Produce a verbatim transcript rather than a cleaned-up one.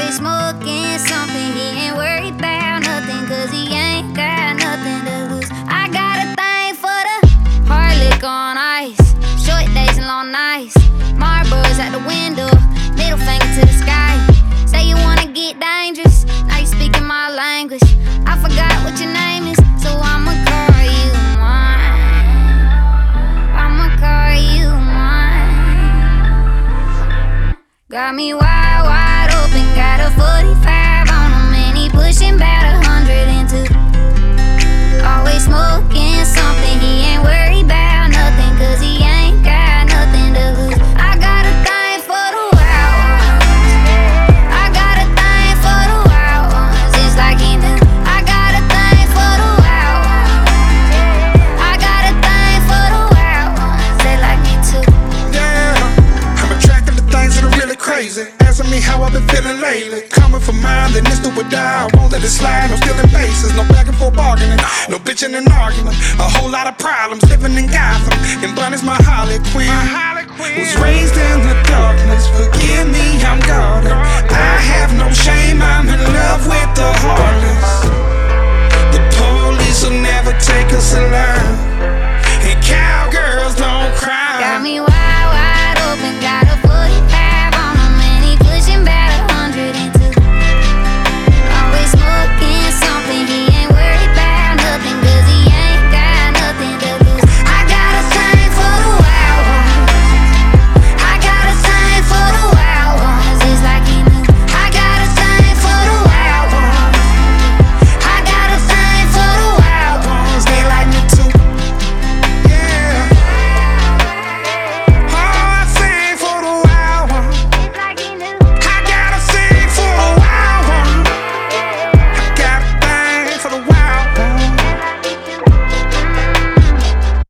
Always smoking something, he ain't worried about nothing, cause he ain't got nothing to lose. I got a thing for the hard liquor on ice, short days and long nights, Marlboros at the window, middle finger to the sky. Say you wanna get dangerous, now you speaking my language. I forgot what your name is, so I'ma call you mine. I'ma call you mine. Got me wide, wide open, got a forty-five on him, and he pushing about a hundred into. Always smoking something, he ain't worried about nothing, cause he ain't got nothing to lose. I got a thing for the wild ones, I got a thing for the wild ones, it's like he knew. I got a thing for the wild ones, I got a thing for the wild ones, they like me too. Yeah, I'm attracted to things that are really crazy. Asking me how I've been feeling lately. Coming for mine, then it's do or die. I won't let it slide, no stealing bases, no back and forth bargaining, no bitching and arguing. A whole lot of problems living in Gotham, and Bunny's my Harley Quinn. Was raised in the darkness, forgive me, I'm guarded. I have no shame